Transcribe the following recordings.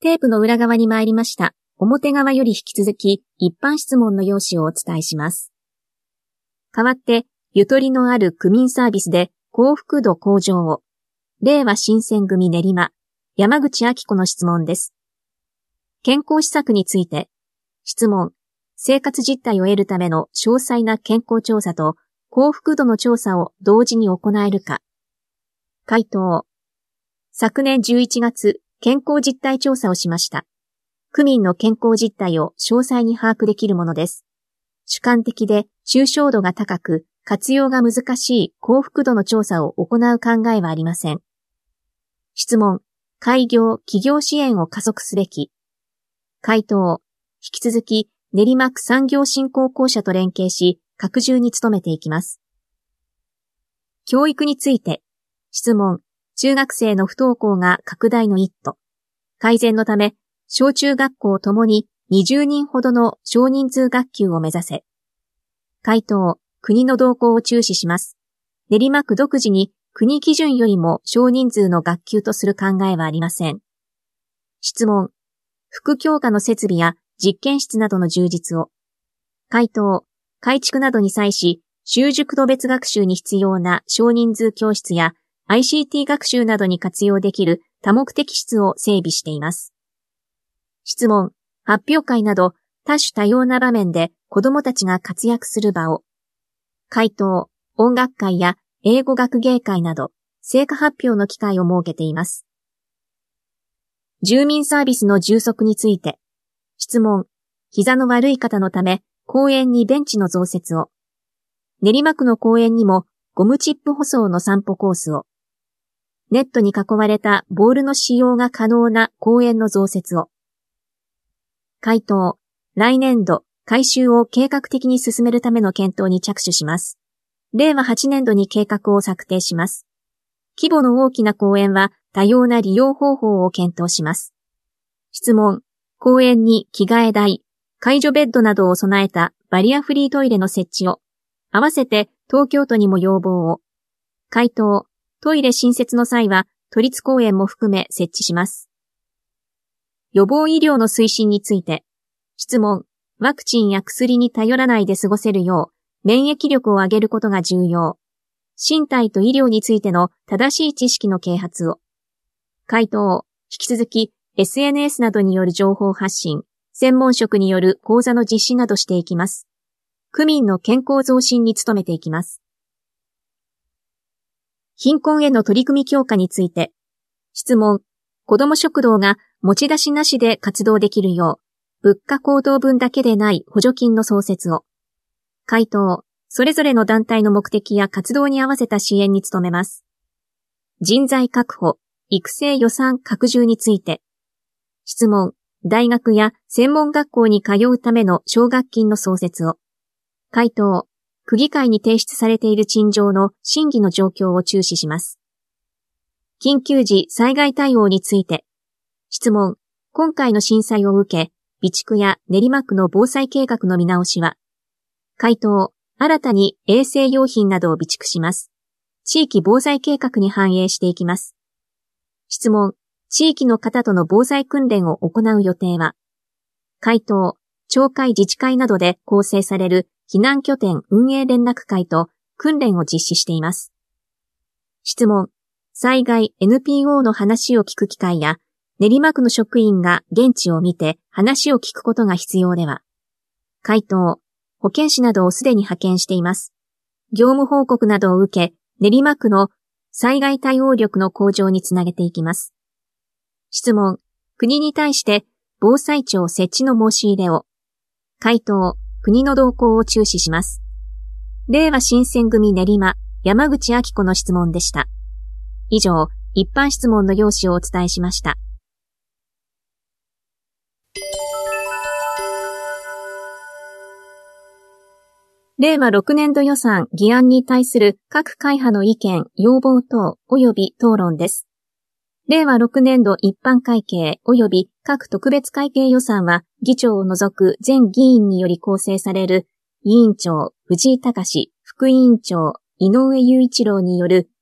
テープの裏側に参りました。表側より引き続き一般質問の用紙をお伝えします。代わって、ゆとりのある区民サービスで幸福度向上を。令和新選組練馬、山口明子の質問です。健康施策について、質問、生活実態を得るための詳細な健康調査と幸福度の調査を同時に行えるか。回答、昨年11月、健康実態調査をしました。区民の健康実態を詳細に把握できるものです。主観的で抽象度が高く、活用が難しい幸福度の調査を行う考えはありません。質問、開業・起業支援を加速すべき。回答、引き続き練馬区産業振興公社と連携し、拡充に努めていきます。教育について、質問、中学生の不登校が拡大の一途。改善のため、小中学校ともに20人ほどの少人数学級を目指せ。回答、国の動向を注視します。練馬区独自に国基準よりも少人数の学級とする考えはありません。質問、副教科の設備や実験室などの充実を。回答、改築などに際し、習熟度別学習に必要な少人数教室や ICT 学習などに活用できる多目的室を整備しています。質問、発表会など多種多様な場面で子どもたちが活躍する場を。回答、音楽会や英語学芸会など成果発表の機会を設けています。住民サービスの充足について。質問、膝の悪い方のため公園にベンチの増設を。練馬区の公園にもゴムチップ舗装の散歩コースを。ネットに囲われたボールの使用が可能な公園の増設を。回答、来年度、改修を計画的に進めるための検討に着手します。令和8年度に計画を策定します。規模の大きな公園は多様な利用方法を検討します。質問、公園に着替え台、介助ベッドなどを備えたバリアフリートイレの設置を、合わせて東京都にも要望を。回答、トイレ新設の際は都立公園も含め設置します。予防医療の推進について、質問、ワクチンや薬に頼らないで過ごせるよう、免疫力を上げることが重要。身体と医療についての正しい知識の啓発を。回答、引き続き SNS などによる情報発信、専門職による講座の実施などしていきます。区民の健康増進に努めていきます。貧困への取り組み強化について。質問、子ども食堂が持ち出しなしで活動できるよう、物価高騰分だけでない補助金の創設を。回答、それぞれの団体の目的や活動に合わせた支援に努めます。人材確保、育成予算拡充について。質問、大学や専門学校に通うための奨学金の創設を。回答、区議会に提出されている陳情の審議の状況を注視します。緊急時災害対応について。質問、今回の震災を受け、備蓄や練馬区の防災計画の見直しは。回答、新たに衛生用品などを備蓄します。地域防災計画に反映していきます。質問、地域の方との防災訓練を行う予定は。回答、町会自治会などで構成される避難拠点運営連絡会と訓練を実施しています。質問、災害 NPO の話を聞く機会や、練馬区の職員が現地を見て話を聞くことが必要では。回答、保健師などをすでに派遣しています。業務報告などを受け、練馬区の災害対応力の向上につなげていきます。質問、国に対して防災庁設置の申し入れを。回答、国の動向を注視します。令和新選組練馬、山口明子の質問でした。以上、一般質問の要旨をお伝えしました。令和6年度予算議案に対する各会派の意見、要望等及び討論です。令和6年度一般会計及び各特別会計予算は議長を除く全議員により構成される委員長藤井隆、副委員長井上雄一郎による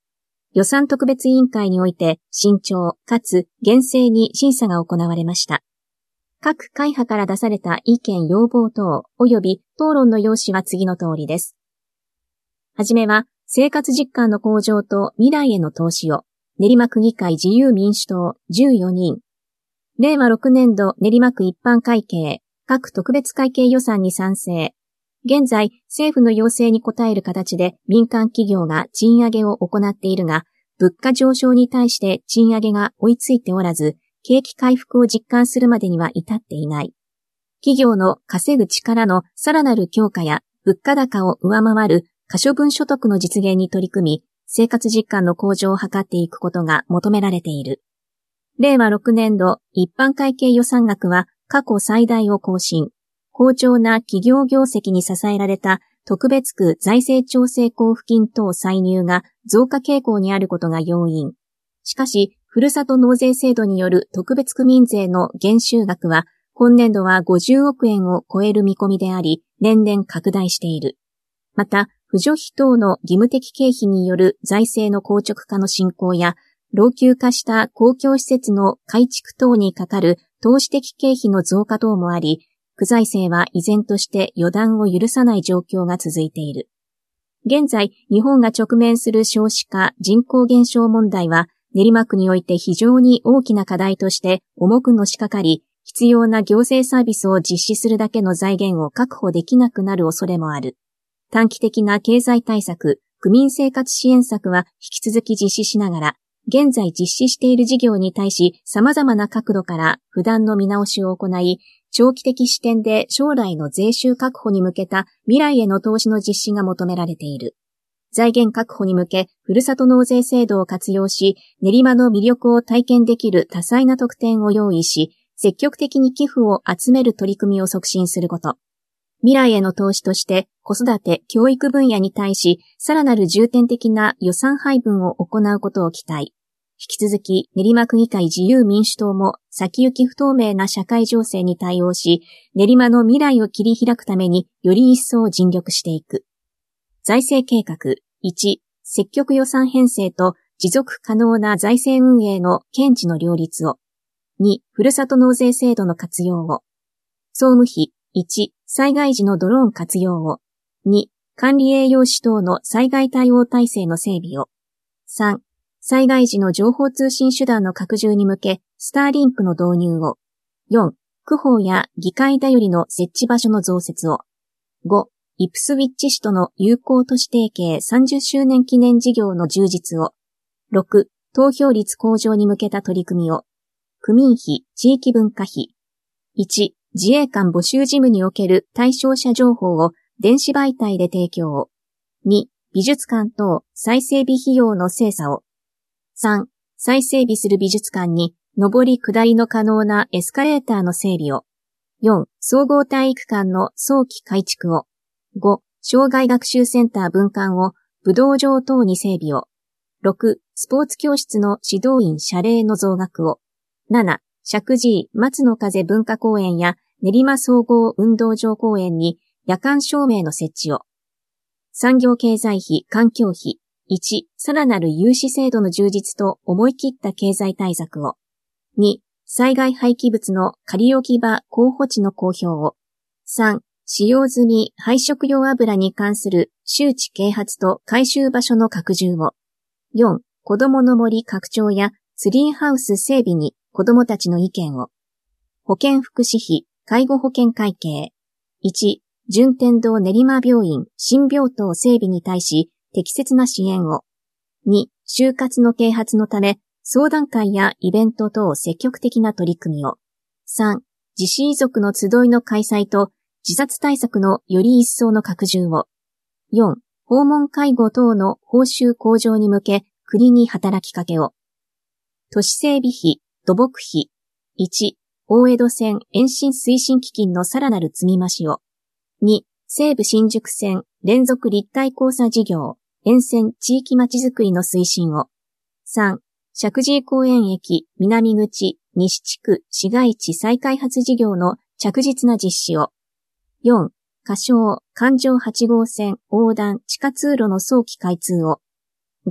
予算特別委員会において慎重かつ厳正に審査が行われました。各会派から出された意見要望等及び討論の要旨は次の通りです。はじめは、生活実感の向上と未来への投資を、練馬区議会自由民主党14人。令和6年度練馬区一般会計、各特別会計予算に賛成。現在、政府の要請に応える形で民間企業が賃上げを行っているが、物価上昇に対して賃上げが追いついておらず、景気回復を実感するまでには至っていない。企業の稼ぐ力のさらなる強化や物価高を上回る可処分所得の実現に取り組み、生活実感の向上を図っていくことが求められている。令和6年度一般会計予算額は過去最大を更新。好調な企業業績に支えられた特別区財政調整交付金等歳入が増加傾向にあることが要因。しかし、ふるさと納税制度による特別区民税の減収額は、今年度は50億円を超える見込みであり、年々拡大している。また、扶助費等の義務的経費による財政の硬直化の進行や、老朽化した公共施設の改築等にかかる投資的経費の増加等もあり、区財政は依然として予断を許さない状況が続いている。現在、日本が直面する少子化、人口減少問題は、練馬区において非常に大きな課題として重くのしかかり、必要な行政サービスを実施するだけの財源を確保できなくなる恐れもある。短期的な経済対策、区民生活支援策は引き続き実施しながら、現在実施している事業に対し様々な角度から不断の見直しを行い、長期的視点で将来の税収確保に向けた未来への投資の実施が求められている。財源確保に向け、ふるさと納税制度を活用し、練馬の魅力を体験できる多彩な特典を用意し、積極的に寄付を集める取り組みを促進すること。未来への投資として、子育て、教育分野に対し、さらなる重点的な予算配分を行うことを期待。引き続き、練馬区議会自由民主党も、先行き不透明な社会情勢に対応し、練馬の未来を切り開くために、より一層尽力していく。財政計画。1、積極予算編成と持続可能な財政運営の堅持の両立を。2、ふるさと納税制度の活用を。総務費。1、災害時のドローン活用を。2、管理栄養士等の災害対応体制の整備を。3、災害時の情報通信手段の拡充に向け、スターリンクの導入を。4、区法や議会頼りの設置場所の増設を。5、イプスウィッチ市との友好都市提携30周年記念事業の充実を。6、投票率向上に向けた取り組みを。区民費、地域文化費。1、自衛官募集事務における対象者情報を電子媒体で提供を。2、美術館等再整備費用の精査を。3、再整備する美術館に上り下りの可能なエスカレーターの整備を。4、総合体育館の早期改築を。5、障害学習センター分館を武道場等に整備を。6、スポーツ教室の指導員謝礼の増額を。7、石神井松の風文化公園や練馬総合運動場公園に夜間照明の設置を。産業経済費、環境費。1、さらなる融資制度の充実と思い切った経済対策を。2、災害廃棄物の仮置き場候補地の公表を。3、使用済み廃食用油に関する周知啓発と回収場所の拡充を。4、子どもの森拡張やツリーハウス整備に子どもたちの意見を。保健福祉費、介護保険会計。1、順天堂練馬病院新病棟整備に対し適切な支援を。2、就活の啓発のため相談会やイベント等積極的な取り組みを。3、自死遺族の集いの開催と自殺対策のより一層の拡充を。4、訪問介護等の報酬向上に向け国に働きかけを。都市整備費、土木費。1、大江戸線延伸推進基金のさらなる積み増しを。2、西武新宿線連続立体交差事業、沿線地域まちづくりの推進を。3、石神井公園駅南口西地区市街地再開発事業の着実な実施を。4、仮称環状8号線横断地下通路の早期開通を。5、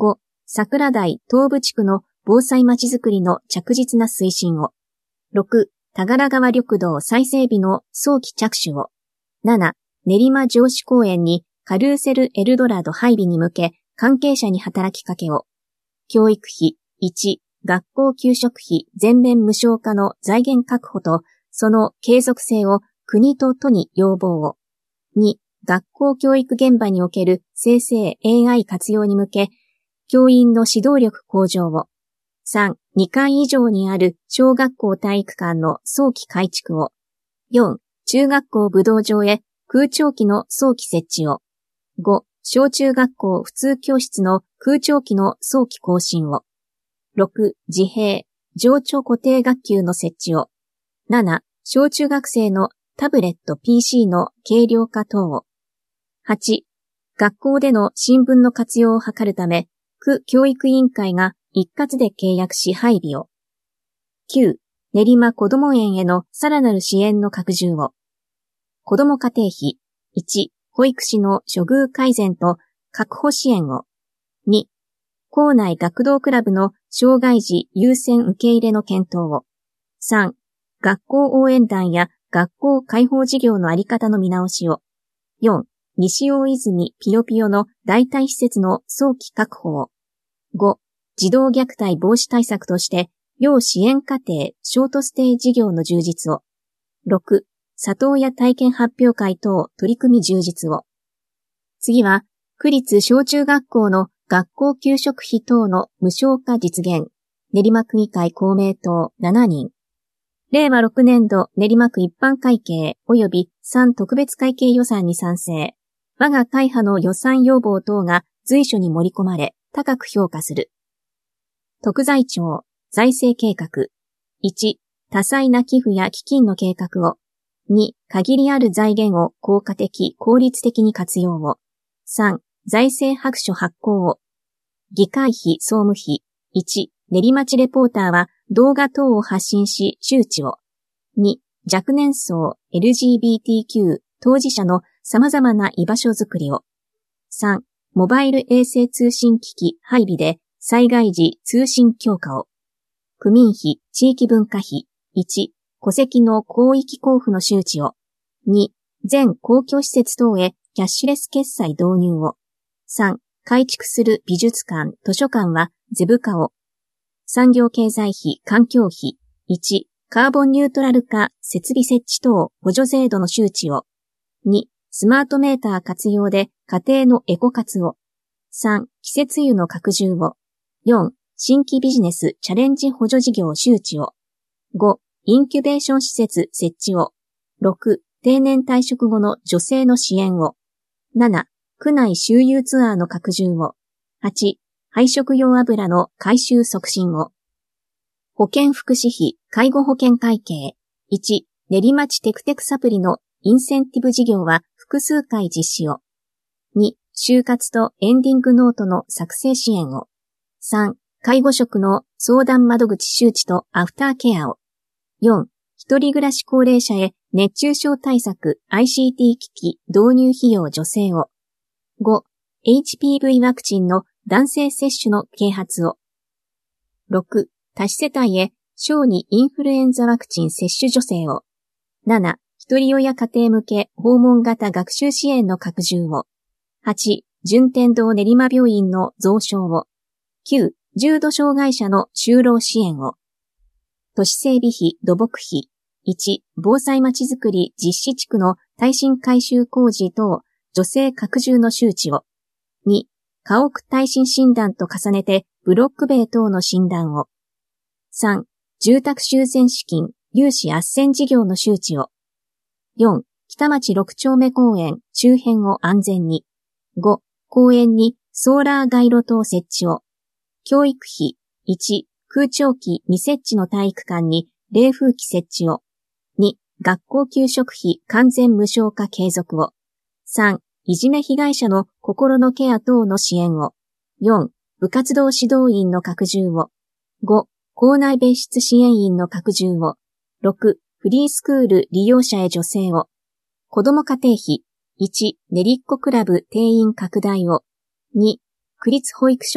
桜台東部地区の防災まちづくりの着実な推進を。6、田柄川緑道再整備の早期着手を。7、練馬城址公園にカルーセルエルドラド配備に向け関係者に働きかけを。教育費。1、学校給食費全面無償化の財源確保とその継続性を国と都に要望を。2、学校教育現場における生成 AI 活用に向け、教員の指導力向上を。3、2階以上にある小学校体育館の早期改築を。4、中学校武道場へ空調機の早期設置を。5、小中学校普通教室の空調機の早期更新を。6、自閉、情緒固定学級の設置を。7、小中学生のタブレット PC の軽量化等を。8、学校での新聞の活用を図るため、区教育委員会が一括で契約し配備を。9、練馬こども園へのさらなる支援の拡充を。子ども家庭費。1、保育士の処遇改善と確保支援を。2、校内学童クラブの障害児優先受け入れの検討を。3、学校応援団や学校開放事業のあり方の見直しを。4、西大泉ピヨピヨの代替施設の早期確保を。5、児童虐待防止対策として、要支援家庭ショートステイ事業の充実を。6、里親体験発表会等取り組み充実を。次は、区立小中学校の学校給食費等の無償化実現。練馬区議会公明党7人。令和6年度練馬区一般会計及び3特別会計予算に賛成。我が会派の予算要望等が随所に盛り込まれ、高く評価する。特財庁、財政計画。1、多彩な寄付や基金の計画を。2、限りある財源を効果的、効率的に活用を。3、財政白書発行を。議会費、総務費。1、練馬町レポーターは動画等を発信し周知を。2、若年層、LGBTQ 当事者の様々な居場所づくりを。3、モバイル衛星通信機器配備で災害時通信強化を。区民費、地域文化費。1、戸籍の広域交付の周知を。2、全公共施設等へキャッシュレス決済導入を。3、改築する美術館、図書館はゼブ化を。産業経済費、環境費。1、カーボンニュートラル化、設備設置等補助制度の周知を。2、スマートメーター活用で家庭のエコ活を。3、季節湯の拡充を。4、新規ビジネスチャレンジ補助事業周知を。5、インキュベーション施設設置を。6、定年退職後の女性の支援を。7、区内周遊ツアーの拡充を。8、配食用油の回収促進を。保健福祉費、介護保険会計。1、練馬町テクテクサプリのインセンティブ事業は複数回実施を。2、就活とエンディングノートの作成支援を。3、介護職の相談窓口周知とアフターケアを。4、一人暮らし高齢者へ熱中症対策 ICT 機器導入費用助成を。5、HPV ワクチンの男性接種の啓発を。6、多子世帯へ小児インフルエンザワクチン接種助成を。7、一人親家庭向け訪問型学習支援の拡充を。8、順天堂練馬病院の増床を。9、重度障害者の就労支援を。都市整備費、土木費。1、防災まちづくり実施地区の耐震改修工事等助成拡充の周知を。2、家屋耐震診断と重ねてブロック塀等の診断を。3、住宅修繕資金、融資斡旋事業の周知を。4、北町6丁目公園周辺を安全に。5、公園にソーラー街路灯設置を。教育費。1、空調機未設置の体育館に冷風機設置を。2、学校給食費完全無償化継続を。3、いじめ被害者の心のケア等の支援を。4、部活動指導員の拡充を。5、校内別室支援員の拡充を。6、フリースクール利用者へ助成を。子ども家庭費。1、練りっこクラブ定員拡大を。2、区立保育所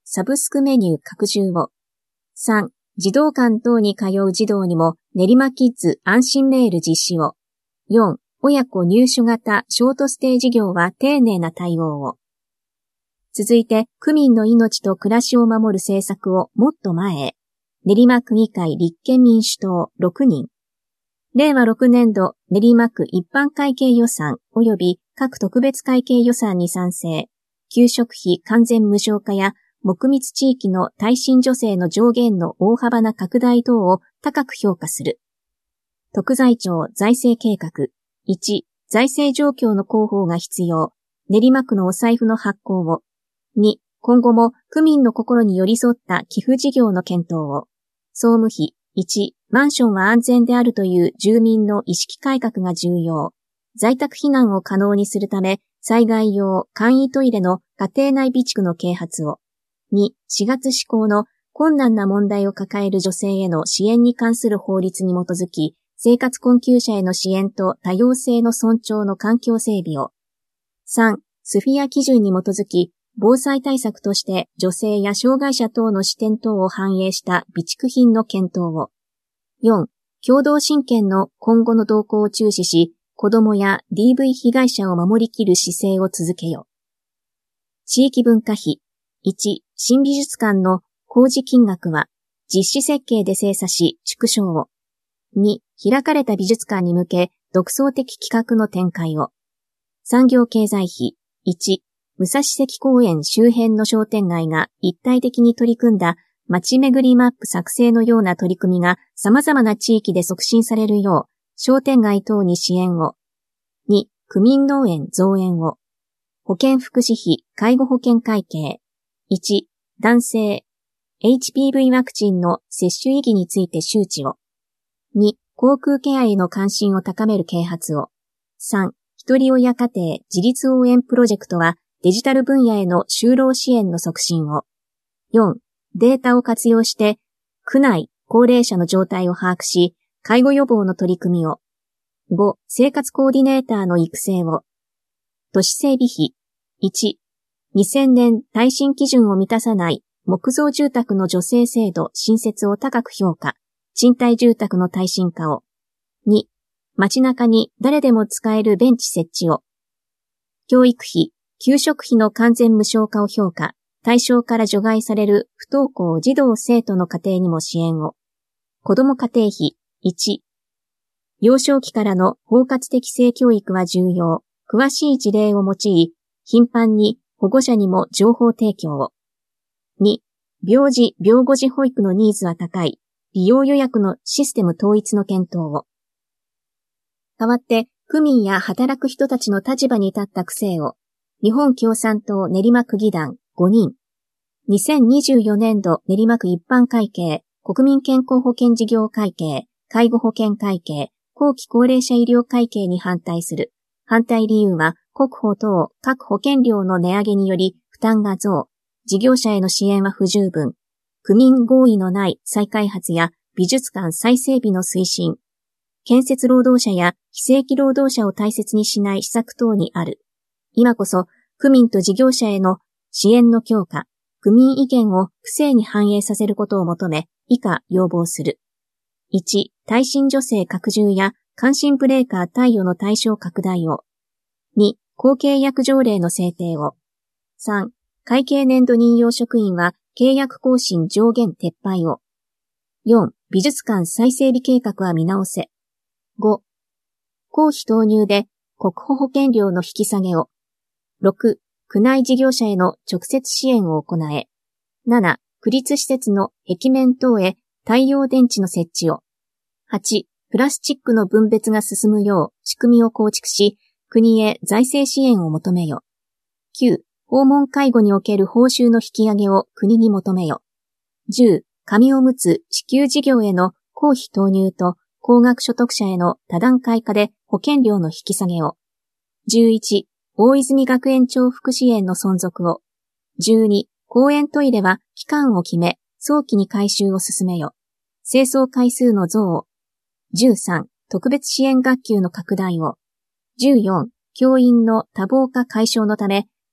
サブスクメニュー拡充を。3、児童館等に通う児童にも練馬キッズ安心メール実施を。4、親子入手型ショートステイ事業は丁寧な対応を。続いて、区民の命と暮らしを守る政策をもっと前へ。練馬区議会立憲民主党6人。令和6年度練馬区一般会計予算及び各特別会計予算に賛成。給食費完全無償化や木密地域の耐震助成の上限の大幅な拡大等を高く評価する。特財庁財政計画。1、財政状況の広報が必要。練馬区のお財布の発行を。2、今後も区民の心に寄り添った寄付事業の検討を。総務費。1、マンションは安全であるという住民の意識改革が重要。在宅避難を可能にするため、災害用簡易トイレの家庭内備蓄の啓発を。2、4月施行の困難な問題を抱える女性への支援に関する法律に基づき、生活困窮者への支援と多様性の尊重の環境整備を。3、スフィア基準に基づき、防災対策として女性や障害者等の視点等を反映した備蓄品の検討を。4、共同親権の今後の動向を注視し、子どもや DV 被害者を守りきる姿勢を続けよ。地域文化費。1、新美術館の工事金額は実施設計で精査し縮小を。2、開かれた美術館に向け独創的企画の展開を。産業経済費。1、武蔵関公園周辺の商店街が一体的に取り組んだ街巡りマップ作成のような取り組みが様々な地域で促進されるよう、商店街等に支援を。2、区民農園増園を。保健福祉費、介護保険会計。1、男性、HPV ワクチンの接種意義について周知を。2、口腔ケアへの関心を高める啓発を。3、一人親家庭自立応援プロジェクトはデジタル分野への就労支援の促進を。4、データを活用して、区内高齢者の状態を把握し、介護予防の取り組みを。5、生活コーディネーターの育成を。都市整備費。1、2000年耐震基準を満たさない木造住宅の助成制度新設を高く評価。賃貸住宅の耐震化を。2、街中に誰でも使えるベンチ設置を。教育費、給食費の完全無償化を評価。対象から除外される不登校児童生徒の家庭にも支援を。子ども家庭費。1、幼少期からの包括的性教育は重要。詳しい事例を用い、頻繁に保護者にも情報提供を。2、病児・病後児保育のニーズは高い。利用予約のシステム統一の検討を。代わって、区民や働く人たちの立場に立った区政を。日本共産党練馬区議団5人。2024年度練馬区一般会計、国民健康保険事業会計、介護保険会計、後期高齢者医療会計に反対する。反対理由は、国保等各保険料の値上げにより負担が増。事業者への支援は不十分。区民合意のない再開発や美術館再整備の推進。建設労働者や非正規労働者を大切にしない施策等にある。今こそ、区民と事業者への支援の強化、区民意見を区政に反映させることを求め、以下要望する。1、耐震助成拡充や感震ブレーカー貸与の対象拡大を。2、公契約条例の制定を。3、会計年度任用職員は契約更新上限撤廃を。4、美術館再整備計画は見直せ。5、公費投入で国保保険料の引き下げを。6、区内事業者への直接支援を行え。7、区立施設の壁面等へ太陽電池の設置を。8、プラスチックの分別が進むよう仕組みを構築し、国へ財政支援を求めよ。9、訪問介護における報酬の引き上げを国に求めよ。10、紙おむつ支給事業への公費投入と高額所得者への多段階化で保険料の引き下げを。11、大泉学園長福祉園の存続を。12、公園トイレは期間を決め、早期に改修を進めよ。清掃回数の増を。13、特別支援学級の拡大を。14、教員の多忙化解消のため、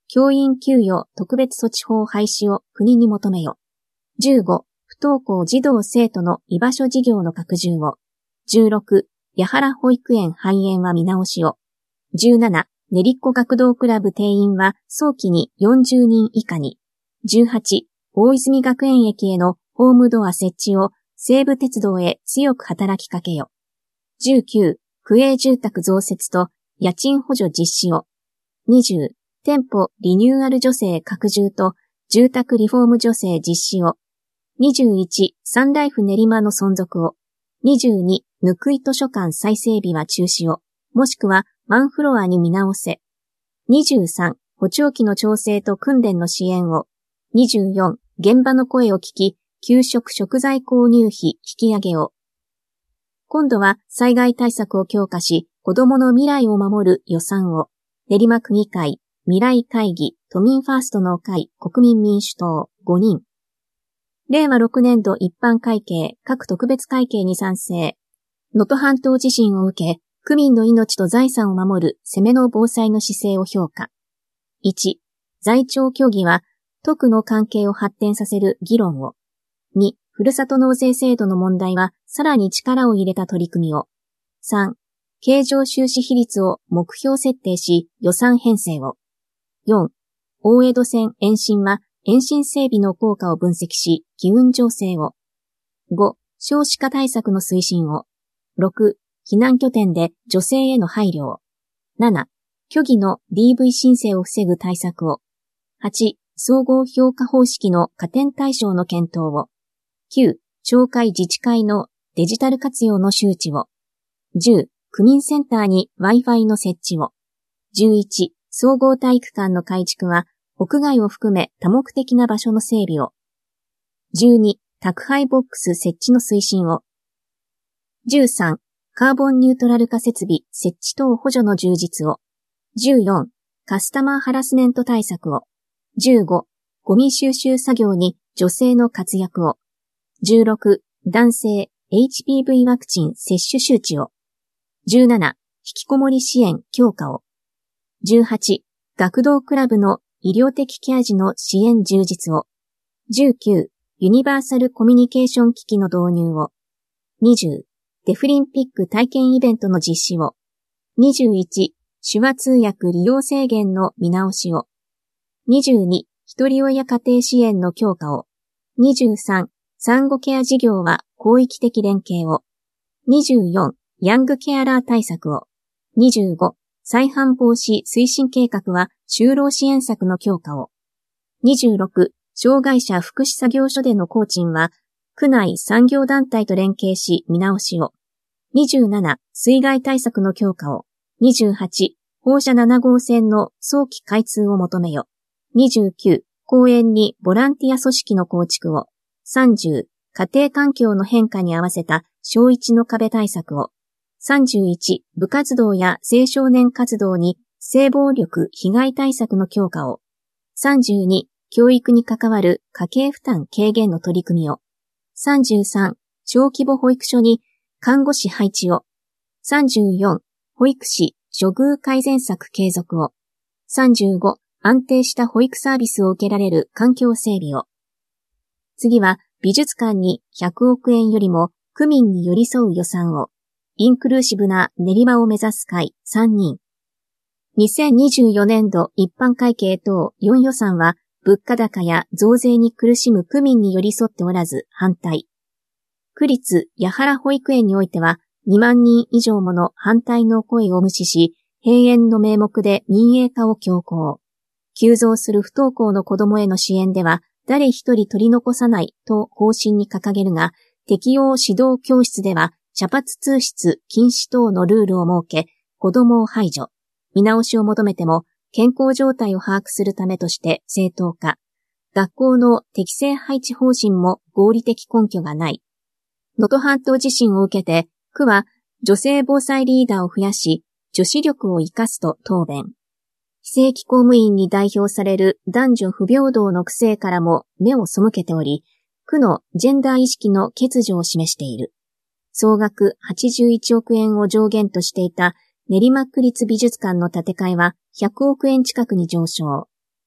教員給与特別措置法廃止を国に求めよ。15、不登校児童生徒の居場所事業の拡充を。16、八原保育園廃園は見直しを。17、練りっこ学童クラブ定員は早期に40人以下に。18、大泉学園駅へのホームドア設置を西武鉄道へ強く働きかけよ。19、区営住宅増設と家賃補助実施を。20、店舗リニューアル助成拡充と住宅リフォーム助成実施を。21、サンライフ練馬の存続を。22、ぬくい図書館再整備は中止を。もしくはワンフロアに見直せ。23、補聴器の調整と訓練の支援を。24、現場の声を聞き、給食食材購入費引き上げを。今度は災害対策を強化し、子どもの未来を守る予算を。練馬区議会、未来会議、都民ファーストの会、国民民主党、5人。令和6年度一般会計、各特別会計に賛成。能登半島地震を受け、区民の命と財産を守る攻めの防災の姿勢を評価。1、財庁協議は、都区の関係を発展させる議論を。2、ふるさと納税制度の問題は、さらに力を入れた取り組みを。3、経常収支比率を目標設定し、予算編成を。4、大江戸線延伸は、延伸整備の効果を分析し、機運醸成を。5、少子化対策の推進を。6、避難拠点で女性への配慮を。7、虚偽の DV 申請を防ぐ対策を。8、総合評価方式の加点対象の検討を。9、町会自治会のデジタル活用の周知を。10、区民センターに Wi-Fi の設置を。11、総合体育館の改築は、屋外を含め多目的な場所の整備を。12、宅配ボックス設置の推進を。13、カーボンニュートラル化設備設置等補助の充実を。14、カスタマーハラスメント対策を。15、ゴミ収集作業に女性の活躍を。16、男性 HPV ワクチン接種周知を。17、引きこもり支援強化を。18、学童クラブの医療的ケア児の支援充実を。19、ユニバーサルコミュニケーション機器の導入を。20、デフリンピック体験イベントの実施を。21、手話通訳利用制限の見直しを。22、一人親家庭支援の強化を。23、産後ケア事業は広域的連携を。24、ヤングケアラー対策を。25、再犯防止推進計画は就労支援策の強化を。26、障害者福祉作業所での工賃は、区内産業団体と連携し見直しを。27、水害対策の強化を。28、放射7号線の早期開通を求めよ。29、公園にボランティア組織の構築を。30、家庭環境の変化に合わせた小1の壁対策を。31、部活動や青少年活動に性暴力被害対策の強化を。32、教育に関わる家計負担軽減の取り組みを。33、小規模保育所に看護師配置を。34、保育士処遇改善策継続を。35、安定した保育サービスを受けられる環境整備を。次は美術館に100億円よりも区民に寄り添う予算を。インクルーシブな練馬を目指す会3人。2024年度一般会計等4予算は物価高や増税に苦しむ区民に寄り添っておらず反対。区立八原保育園においては2万人以上もの反対の声を無視し、閉園の名目で民営化を強行。急増する不登校の子どもへの支援では誰一人取り残さないと方針に掲げるが、適用指導教室では茶髪通室禁止等のルールを設け、子どもを排除。見直しを求めても、健康状態を把握するためとして正当化。学校の適正配置方針も合理的根拠がない。能登半島地震を受けて、区は女性防災リーダーを増やし、女子力を生かすと答弁。非正規公務員に代表される男女不平等の癖からも目を背けており、区のジェンダー意識の欠如を示している。総額81億円を上限としていた練馬区立美術館の建て替えは100億円近くに上昇。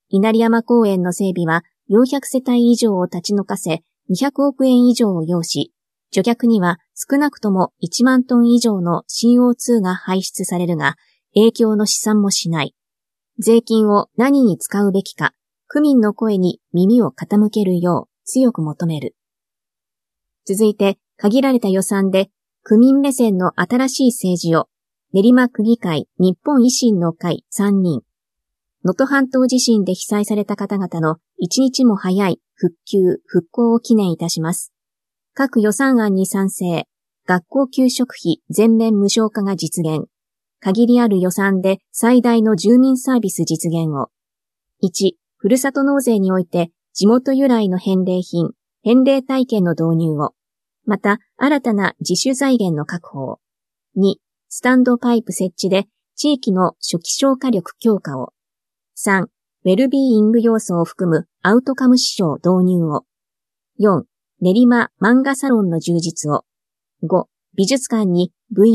稲荷山公園の整備は400世帯以上を立ち退かせ200億円以上を要し、除却には少なくとも1万トン以上の CO2 が排出されるが、影響の試算もしない。税金を何に使うべきか、区民の声に耳を傾けるよう強く求める。続いて、限られた予算で区民目線の新しい政治を、練馬区議会日本維新の会3人。能登半島地震で被災された方々の一日も早い復旧・復興を記念いたします。各予算案に賛成。学校給食費全面無償化が実現。限りある予算で最大の住民サービス実現を。1、ふるさと納税において地元由来の返礼品、返礼体験の導入を。また、新たな自主財源の確保を。2、スタンドパイプ設置で地域の初期消火力強化を。3、ウェルビーイング要素を含むアウトカム指標導入を。4、練馬漫画サロンの充実を。5、美術館に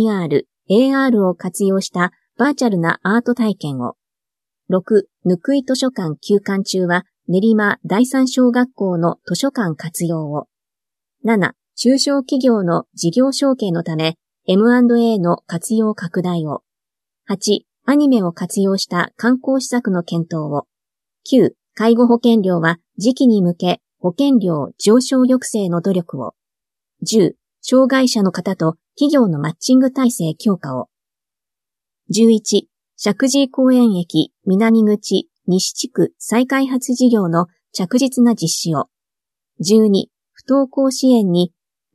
VR、AR を活用したバーチャルなアート体験を。6、ぬくい図書館休館中は練馬第三小学校の図書館活用を。7、中小企業の事業承継のため M&A の活用拡大を。8、アニメを活用した観光施策の検討を。9、介護保険料は時期に向け保険料上昇抑制の努力を。10、障害者の方と企業のマッチング体制強化を。11、石神井公園駅南口西地区再開発事業の着実な実施を。12、不登校支援に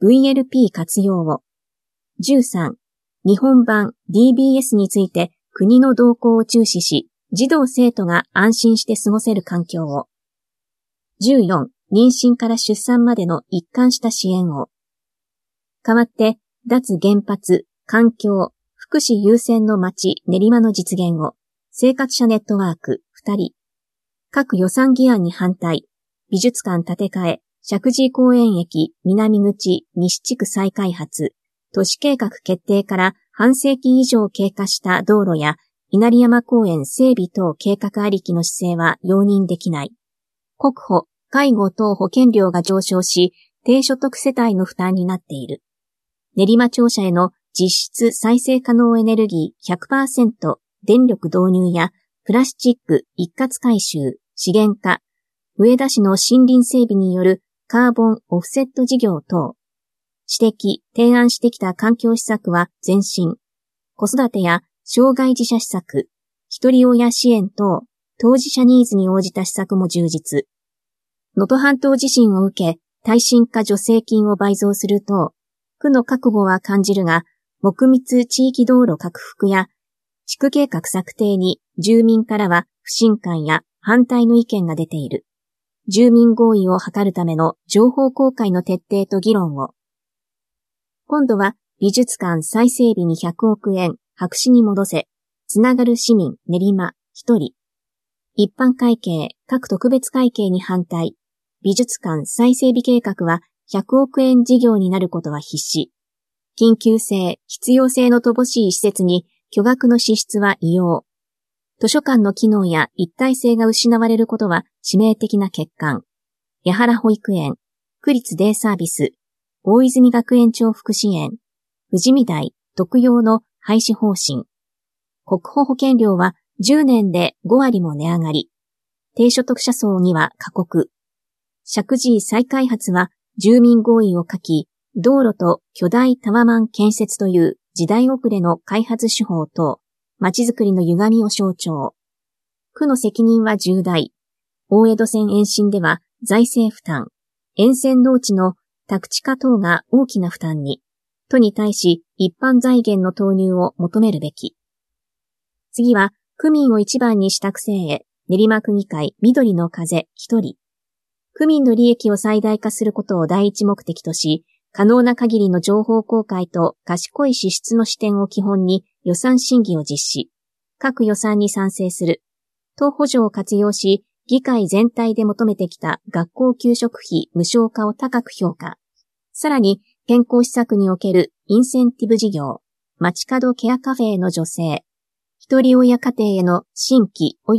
VLP 活用を。13、日本版 DBS について国の動向を注視し、児童生徒が安心して過ごせる環境を。14、妊娠から出産までの一貫した支援を。代わって、脱原発、環境、福祉優先の街練馬の実現を。生活者ネットワーク2人。各予算議案に反対。美術館建て替え、石神井公園駅南口西地区再開発。都市計画決定から半世紀以上経過した道路や稲荷山公園整備等計画ありきの姿勢は容認できない。国保、介護等保険料が上昇し、低所得世帯の負担になっている。練馬庁舎への実質再生可能エネルギー 100% 電力導入やプラスチック一括回収、資源化、上田市の森林整備によるカーボンオフセット事業等、指摘、提案してきた環境施策は前進。子育てや障害児者施策、一人親支援等、当事者ニーズに応じた施策も充実。能登半島地震を受け、耐震化助成金を倍増すると、区の覚悟は感じるが、木密地域道路拡幅や地区計画策定に住民からは不信感や反対の意見が出ている。住民合意を図るための情報公開の徹底と議論を。今度は美術館再整備に100億円、白紙に戻せ、つながる市民練馬1人。一般会計、各特別会計に反対。美術館再整備計画は100億円事業になることは必至。緊急性、必要性の乏しい施設に巨額の支出は異様。図書館の機能や一体性が失われることは致命的な欠陥。八原保育園、区立デイサービス、大泉学園長福祉園、富士見台特養の廃止方針。国保保険料は10年で5割も値上がり。低所得者層には過酷。石神井再開発は住民合意を書き、道路と巨大タワマン建設という時代遅れの開発手法と、街づくりの歪みを象徴。区の責任は重大。大江戸線延伸では財政負担。沿線農地の宅地化等が大きな負担に。都に対し一般財源の投入を求めるべき。次は、区民を一番にした区政へ、練馬区議会緑の風一人。区民の利益を最大化することを第一目的とし、可能な限りの情報公開と賢い支出の視点を基本に予算審議を実施。各予算に賛成する。党補助を活用し、議会全体で求めてきた学校給食費無償化を高く評価。さらに、健康施策におけるインセンティブ事業、街角ケアカフェへの助成、一人親家庭への新規及び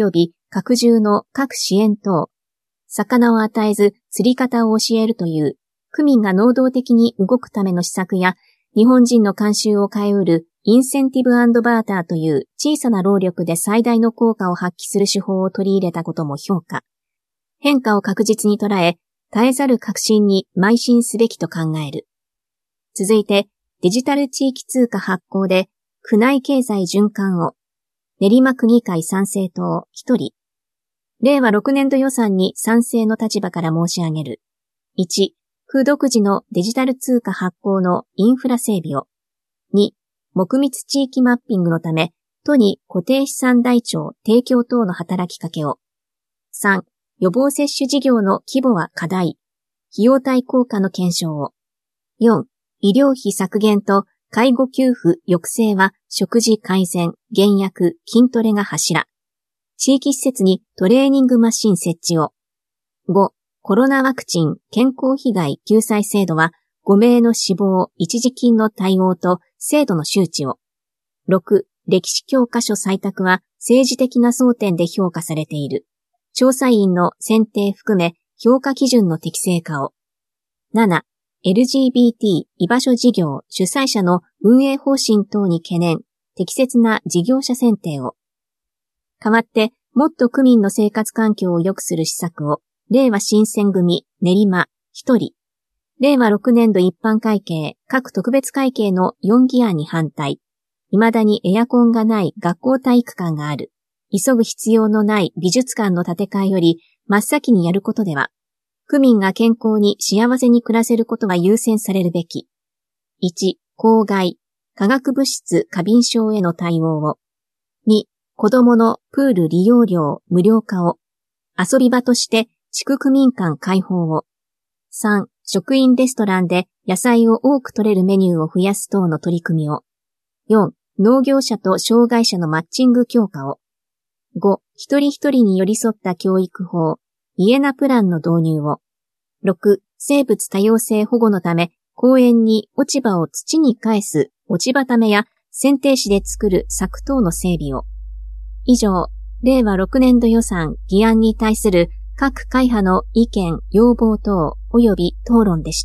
拡充の各支援等、魚を与えず釣り方を教えるという区民が能動的に動くための施策や日本人の慣習を変えうるインセンティブ&バーターという小さな労力で最大の効果を発揮する手法を取り入れたことも評価。変化を確実に捉え、絶えざる革新に邁進すべきと考える。続いて、デジタル地域通貨発行で区内経済循環を練馬区議会賛成党1人。令和6年度予算に賛成の立場から申し上げる。1、区独自のデジタル通貨発行のインフラ整備を。2、木密地域マッピングのため、都に固定資産台帳提供等の働きかけを。3、予防接種事業の規模は課題。費用対効果の検証を。4、医療費削減と介護給付抑制は食事改善、減薬、筋トレが柱。地域施設にトレーニングマシン設置を。5、コロナワクチン健康被害救済制度は5名の死亡一時金の対応と制度の周知を。6、歴史教科書採択は政治的な争点で評価されている。調査員の選定含め評価基準の適正化を。7、LGBT 居場所事業主催者の運営方針等に懸念、適切な事業者選定を。代わって、もっと区民の生活環境を良くする施策を、令和新選組練馬1人。令和6年度一般会計各特別会計の4議案に反対。未だにエアコンがない学校体育館がある。急ぐ必要のない美術館の建て替えより真っ先にやることでは、区民が健康に幸せに暮らせることは優先されるべき。1、公害、化学物質過敏症への対応を。2、子供のプール利用料無料化を。遊び場として地区区民館開放を。3、食品レストランで野菜を多く取れるメニューを増やす等の取り組みを。4、農業者と障害者のマッチング強化を。5、一人一人に寄り添った教育法。イエナプランの導入を。6、生物多様性保護のため、公園に落ち葉を土に返す落ち葉ためや剪定紙で作る柵等の整備を。以上、令和6年度予算議案に対する各会派の意見、要望等及び討論でした。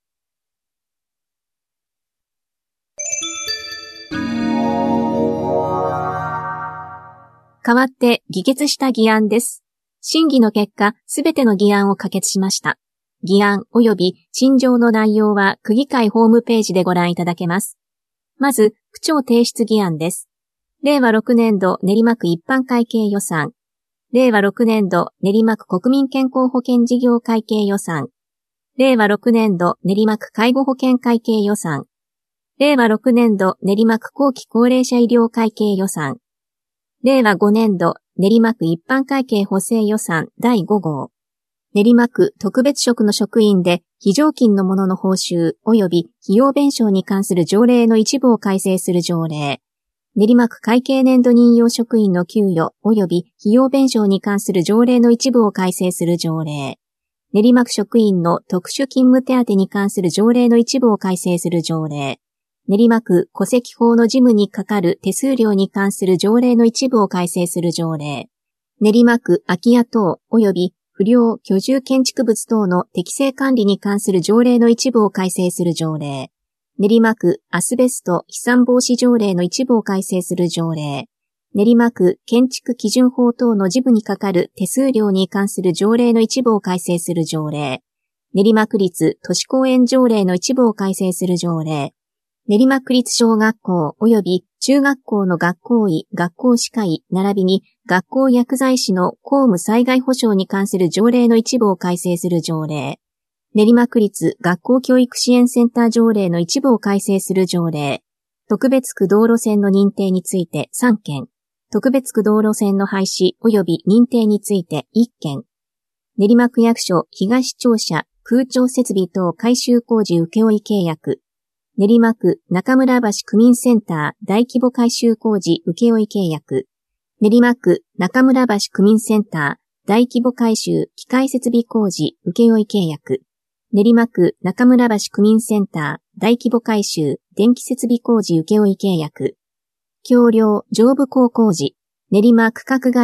代わって議決した議案です。審議の結果、すべての議案を可決しました。議案及び陳情の内容は区議会ホームページでご覧いただけます。まず、区長提出議案です。令和6年度練馬区一般会計予算。令和6年度練馬区国民健康保険事業会計予算。令和6年度練馬区介護保険会計予算。令和6年度練馬区後期高齢者医療会計予算。令和5年度練馬区一般会計補正予算第5号。練馬区特別職の職員で非常勤の者の報酬及び費用弁償に関する条例の一部を改正する条例。練馬区会計年度任用職員の給与及び費用弁償に関する条例の一部を改正する条例。練馬区職員の特殊勤務手当に関する条例の一部を改正する条例。練馬区戸籍法の事務にかかる手数料に関する条例の一部を改正する条例。練馬区空き家等及び不良居住建築物等の適正管理に関する条例の一部を改正する条例。練馬区アスベスト飛散防止条例の一部を改正する条例。練馬区建築基準法等の事務にかかる手数料に関する条例の一部を改正する条例。練馬区立都市公園条例の一部を改正する条例。練馬区立小学校及び中学校の学校医、学校歯科医、並びに学校薬剤師の公務災害保障に関する条例の一部を改正する条例。練馬区立学校教育支援センター条例の一部を改正する条例。特別区道路線の認定について3件。特別区道路線の廃止及び認定について1件。練馬区役所東庁舎空調設備等改修工事請負契約。練馬区中村橋区民センター大規模改修工事請負契約。練馬区中村橋区民センター大規模改修機械設備工事請負契約。練馬区中村橋区民センター大規模改修電気設備工事請負契約。橋梁上部工工事練馬区画街路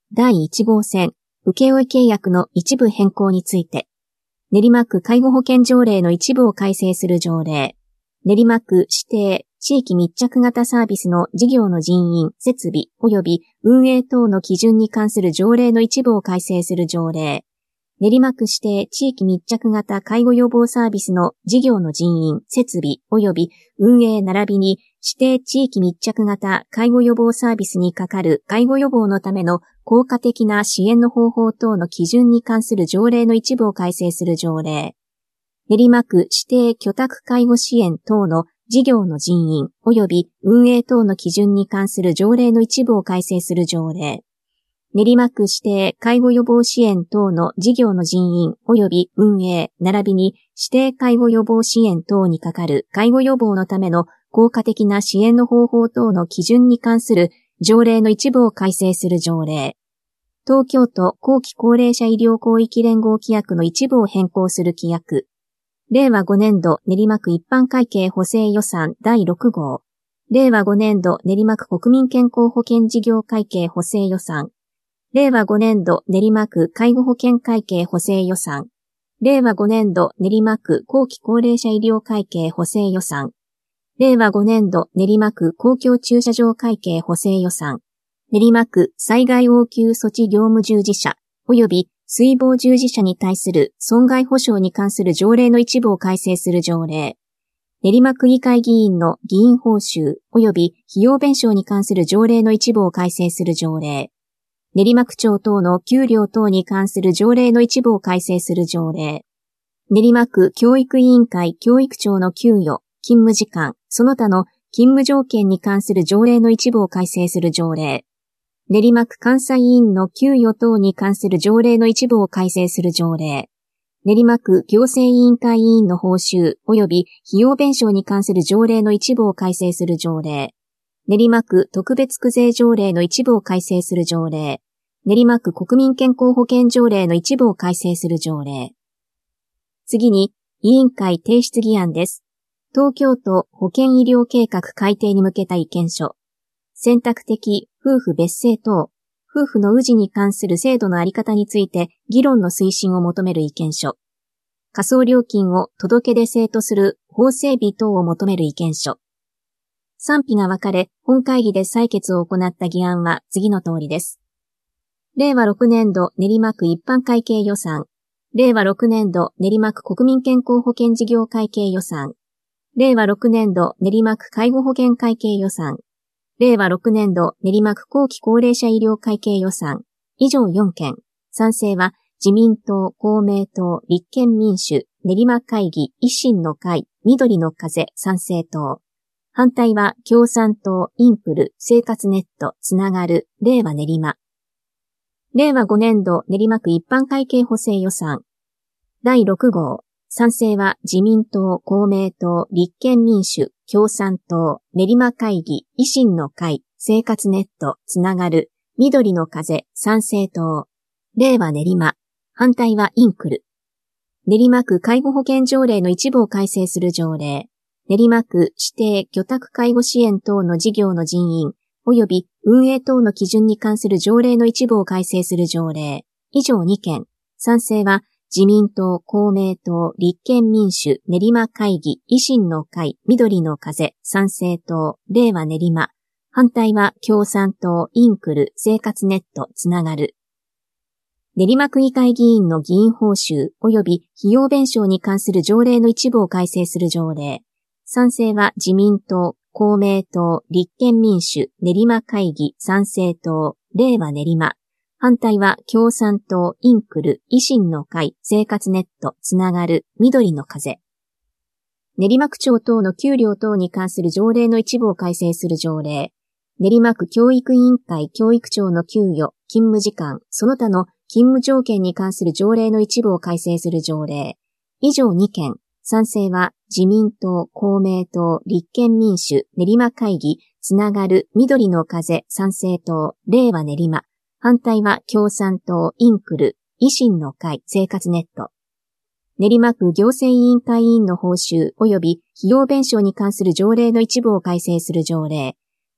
第1号線請負契約の一部変更について、練馬区介護保険条例の一部を改正する条例、練馬区指定地域密着型サービスの事業の人員、設備及び運営等の基準に関する条例の一部を改正する条例、練馬区指定地域密着型介護予防サービスの事業の人員、設備及び運営並びに指定地域密着型介護予防サービスにかかる介護予防のための効果的な支援の方法等の基準に関する条例の一部を改正する条例、練馬区指定居宅介護支援等の事業の人員及び運営等の基準に関する条例の一部を改正する条例、練馬区指定介護予防支援等の事業の人員及び運営並びに指定介護予防支援等にかかる介護予防のための効果的な支援の方法等の基準に関する条例の一部を改正する条例、東京都後期高齢者医療広域連合規約の一部を変更する規約、令和5年度練馬区一般会計補正予算第6号、令和5年度練馬区国民健康保険事業会計補正予算、令和5年度練馬区介護保険会計補正予算、令和5年度練馬区後期高齢者医療会計補正予算、令和5年度練馬区公共駐車場会計補正予算、練馬区災害応急措置業務従事者及び水防従事者に対する損害補償に関する条例の一部を改正する条例、練馬区議会議員の議員報酬及び費用弁償に関する条例の一部を改正する条例、練馬区長等の給料等に関する条例の一部を改正する条例、練馬区教育委員会教育長の給与、勤務時間、その他の勤務条件に関する条例の一部を改正する条例、練馬区監査委員の給与等に関する条例の一部を改正する条例、練馬区行政委員会委員の報酬及び費用弁償に関する条例の一部を改正する条例、練馬区特別区税条例の一部を改正する条例、練馬区国民健康保険条例の一部を改正する条例。次に、委員会提出議案です。東京都保険医療計画改定に向けた意見書。選択的夫婦別姓等、夫婦の氏に関する制度のあり方について議論の推進を求める意見書。仮想料金を届け出制とする法整備等を求める意見書。賛否が分かれ、本会議で採決を行った議案は次の通りです。令和6年度練馬区一般会計予算、令和6年度練馬区国民健康保険事業会計予算、令和6年度練馬区介護保険会計予算、令和6年度練馬区後期高齢者医療会計予算、以上4件、賛成は自民党、公明党、立憲民主、練馬会議、維新の会、緑の風、参政党。反対は共産党、インプル、生活ネット、つながる、令和練馬。令和5年度練馬区一般会計補正予算。第6号。賛成は自民党、公明党、立憲民主、共産党、練馬会議、維新の会、生活ネット、つながる、緑の風、参政党。令和練馬。反対はインクル。練馬区介護保険条例の一部を改正する条例。練馬区指定居宅介護支援等の事業の人員、及び運営等の基準に関する条例の一部を改正する条例。以上2件。賛成は自民党、公明党、立憲民主、練馬会議、維新の会、緑の風、参政党、令和練馬。反対は共産党、インクル、生活ネット、つながる。練馬区議会議員の議員報酬及び費用弁償に関する条例の一部を改正する条例。賛成は自民党、公明党、立憲民主、練馬会議、参政党、令和練馬。反対は共産党、インクル、維新の会、生活ネット、つながる、緑の風。練馬区長等の給料等に関する条例の一部を改正する条例。練馬区教育委員会教育長の給与、勤務時間、その他の勤務条件に関する条例の一部を改正する条例。以上2件。賛成は自民党、公明党、立憲民主、練馬会議、つながる、緑の風、参政党、令和練馬。反対は共産党、インクル、維新の会、生活ネット。練馬区行政委員会委員の報酬及び費用弁償に関する条例の一部を改正する条例。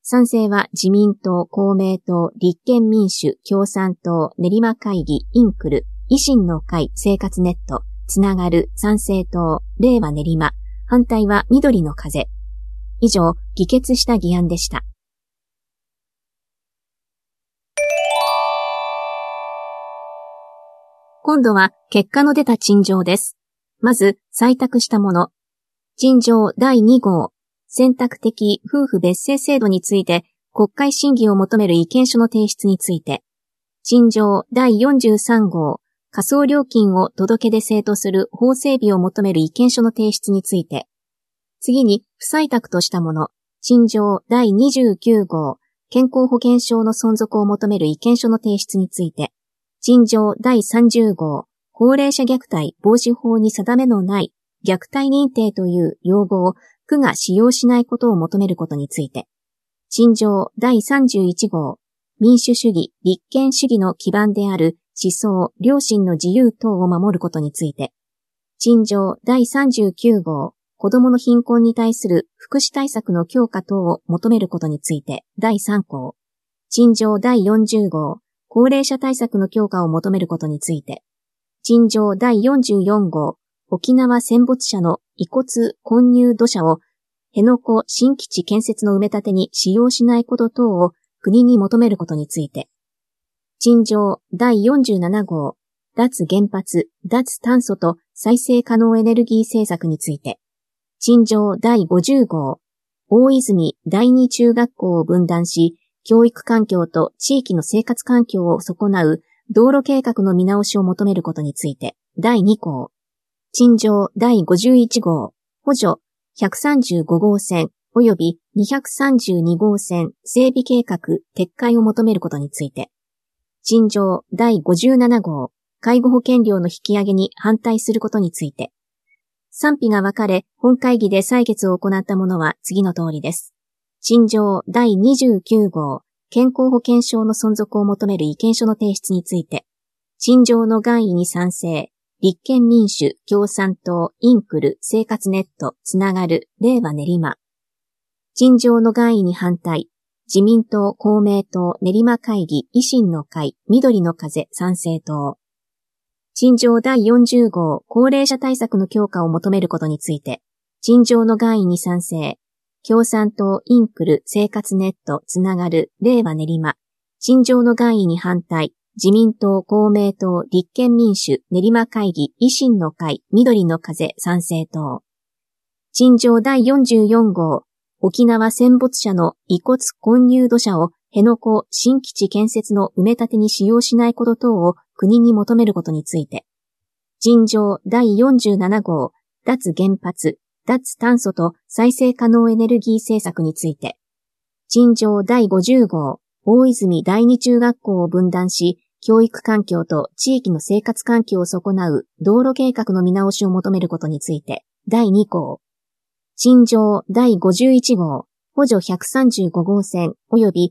賛成は自民党、公明党、立憲民主、共産党、練馬会議、インクル、維新の会、生活ネット、つながる、参政党、令和練馬、反対は緑の風。以上、議決した議案でした。今度は結果の出た陳情です。まず、採択したもの。陳情第2号、選択的夫婦別姓制度について国会審議を求める意見書の提出について。陳情第43号、仮想料金を届け出制とする法整備を求める意見書の提出について。次に、不採択としたもの。陳情第29号、健康保険証の存続を求める意見書の提出について。陳情第30号、高齢者虐待防止法に定めのない虐待認定という用語を区が使用しないことを求めることについて。陳情第31号、民主主義、立憲主義の基盤である思想、良心の自由等を守ることについて。陳情第39号、子どもの貧困に対する福祉対策の強化等を求めることについて第3項。陳情第40号、高齢者対策の強化を求めることについて。陳情第44号、沖縄戦没者の遺骨混入土砂を辺野古新基地建設の埋め立てに使用しないこと等を国に求めることについて。陳情第47号、脱原発、脱炭素と再生可能エネルギー政策について。陳情第50号、大泉第二中学校を分断し、教育環境と地域の生活環境を損なう道路計画の見直しを求めることについて。第2項。陳情第51号、補助135号線及び232号線整備計画撤回を求めることについて。陳情第57号、介護保険料の引き上げに反対することについて。賛否が分かれ、本会議で採決を行ったものは次の通りです。陳情第29号、健康保険証の存続を求める意見書の提出について。陳情の願意に賛成、立憲民主、共産党、インクル、生活ネット、つながる、令和練馬。陳情の願意に反対、自民党、公明党、練馬会議、維新の会、緑の風、参政党。陳情第40号、高齢者対策の強化を求めることについて。陳情の願意に賛成、共産党、インクル、生活ネット、つながる、令和練馬。陳情の願意に反対、自民党、公明党、立憲民主、練馬会議、維新の会、緑の風、参政党。陳情第44号、沖縄戦没者の遺骨混入土砂を辺野古新基地建設の埋め立てに使用しないこと等を国に求めることについて。陳情第47号、脱原発、脱炭素と再生可能エネルギー政策について。陳情第50号、大泉第二中学校を分断し、教育環境と地域の生活環境を損なう道路計画の見直しを求めることについて。第2項。陳情第51号、補助135号線及び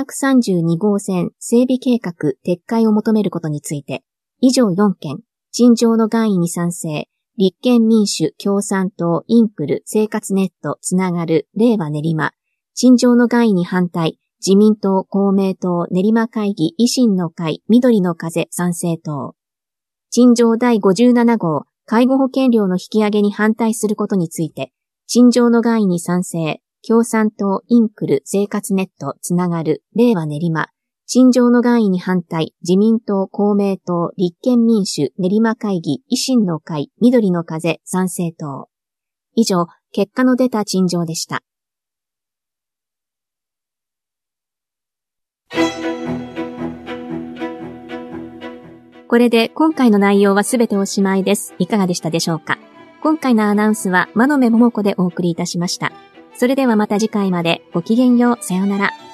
232号線整備計画撤回を求めることについて。以上4件。陳情の願意に賛成。立憲民主、共産党、インクル、生活ネット、つながる、令和練馬。陳情の願意に反対。自民党、公明党、練馬会議、維新の会、緑の風、参政党。陳情第57号、介護保険料の引き上げに反対することについて。陳情の願意に賛成。共産党、インクル、生活ネット、つながる、令和練馬。陳情の願意に反対、自民党、公明党、立憲民主、練馬会議、維新の会、緑の風、参政党。以上、結果の出た陳情でした。これで今回の内容はすべておしまいです。いかがでしたでしょうか？今回のアナウンスは真鍋桃子でお送りいたしました。それではまた次回までごきげんよう。さようなら。